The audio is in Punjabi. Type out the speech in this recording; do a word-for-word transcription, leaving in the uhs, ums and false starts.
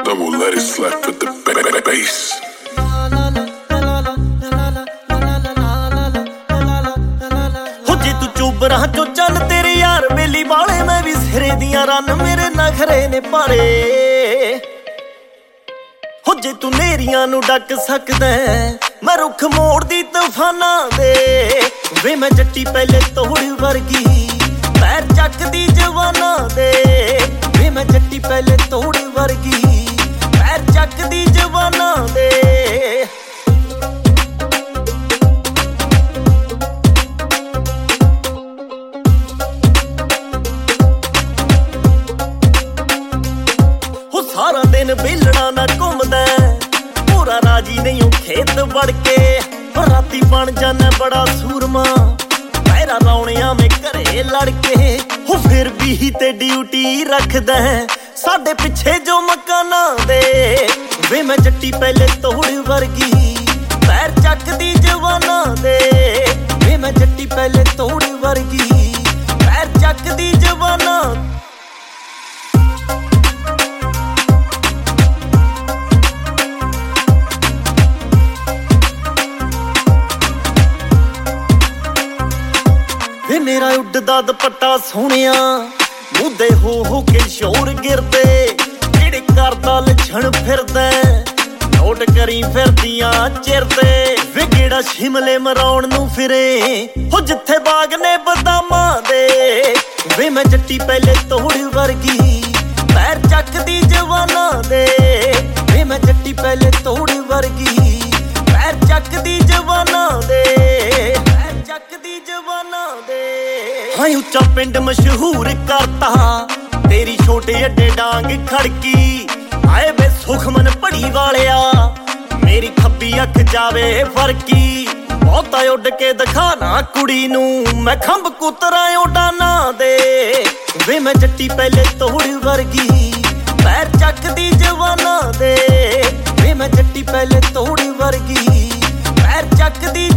then we'll let it slap with the ba- bass. ਹੋ ਜੇ ਤੂੰ ਚੋਬਰਾਂ ਚੋਂ ਚੱਲ ਤੇਰੇ ਯਾਰ ਵੇਲੀ ਵਾਲੇ ਮੈਂ ਵੀ ਸਿਰੇ ਦੀਆਂ ਰਨ ਮੇਰੇ ਨਖਰੇ ਨੇ ਭਾਰੇ ਹੋ ਜੇ ਤੂੰ ਨੇਰੀਆਂ ਨੂੰ ਡੱਕ ਸਕਦਾ ਮੈਂ ਰੁੱਖ ਮੋੜਦੀ ਤੂਫਾਨਾਂ ਦੇ ਵੇ ਮੈਂ ਜੱਟੀ ਪਹਿਲੇ ਤੋੜ ਵਰਗੀ ਪੈਰ ਚੱਕਦੀ ਜਵਾਨਾਂ ਦੇ ਵੇ ਮੈਂ ਜੱਟੀ ਪਹਿਲੇ ਤੋੜ ਵਰਗੀ ਪੈਰ ਚੱਕਦੀ ਜਵਾਨਾਂ ਦੇ ਸਾਰਾ ਦਿਨ ਵਿਹਲਣਾ ਨਾ ਘੁੰਮਦਾ ਪੂਰਾ ਰਾਜੀ ਨਹੀਂ ਉਹ ਖੇਤ ਵੜ ਕੇ ਰਾਤੀ ਬਣ ਜਾਣਾ ਬੜਾ ਸੂਰਮਾ ਪੈਰਾ ਲਾਉਣਿਆਂ ਮੈਂ ਘਰੇ ਲੜ ਕੇ ਹੋ ਫਿਰ ਵੀ ਤੇ ਡਿਊਟੀ ਰੱਖਦਾ ਸਾਡੇ ਪਿੱਛੇ ਜੋ ਮਕਾਨਾਂ ਦੇ ਵੇ ਮੈਂ ਜੱਟੀ ਪਹਿਲੇ ਤੋੜ ਵਰਗੀ ਪੈਰ ਚੱਕਦੀ ਜਵਾਨਾਂ ਦੇ ਵੇ ਮੈਂ ਜੱਟੀ ਪਹਿਲੇ ਤੋੜ ਵਰਗੀ ਪੈਰ ਚੱਕਦੀ ਜਵਾਨਾਂ ਵੇ ਮੇਰਾ ਉੱਡਦਾ ਦੁਪੱਟਾ ਸੋਹਣਿਆ ਮੁੱਦੇ ਹੋ ਹੋ ਕੇ ਸ਼ੋਰ ਗਿਰਦੇ ਜਿਹੜੇ ਕਰਦਾ ਲੱਛਣ ਫਿਰਦਾ ਨੋਟ ਕਰੀ ਫਿਰਦੀਆਂ ਚਿਰਦੇ ਵੇ ਕਿਹੜਾ ਸ਼ਿਮਲੇ ਮਰਾਉਣ ਨੂੰ ਫਿਰੇ ਹੋ ਜਿੱਥੇ ਬਾਗ ਨੇ ਬਦਾਮਾਂ ਦੇ ਵੇ ਮੈਂ ਜੱਟੀ ਪਹਿਲੇ ਤੋੜ ਵਰਗੀ ਪੈਰ ਚੱਕਦੀ ਜਵਾਨਾਂ ਦੇ ਵੇ ਮੈਂ ਜੱਟੀ ਪਹਿਲੇ ਤੋੜ ਵਰਗੀ ਪੈਰ ਚੱਕਦੀ ਜਵਾਨਾਂ ਦੇ ਪੈਰ ਚੱਕਦੀ ਜਵਾਨਾਂ ਦੇ ਹਾਂ ਉੱਚਾ ਪਿੰਡ ਮਸ਼ਹੂਰ ਕਰਤਾ ਤੇਰੀ ਛੋਟੇ ਅੱਡੇ ਡਾਂਗ ਖੜਕੀ ਆਏ ਵੇ ਸੁਖਮਨ ਪੜੀ ਵਾਲਿਆ ਮੇਰੀ ਖੱਬੀ ਅੱਖ ਜਾਵੇ ਫਰਕੀ ਬਹੁਤਾ ਉੱਡ ਕੇ ਦਿਖਾਣਾ ਕੁੜੀ ਨੂੰ ਮੈਂ ਖੰਭ ਕੁਤਰਾਂ ਉਡਾਨਾਂ ਦੇ ਵੇ ਮੈਂ ਜੱਟੀ ਪਹਿਲੇ ਤੋੜ ਵਰਗੀ ਪੈਰ ਚੱਕਦੀ ਜਵਾਨਾਂ ਦੇ ਵੇ ਮੈਂ ਜੱਟੀ ਪਹਿਲੇ ਤੋੜ ਵਰਗੀ ਪੈਰ ਚੱਕਦੀ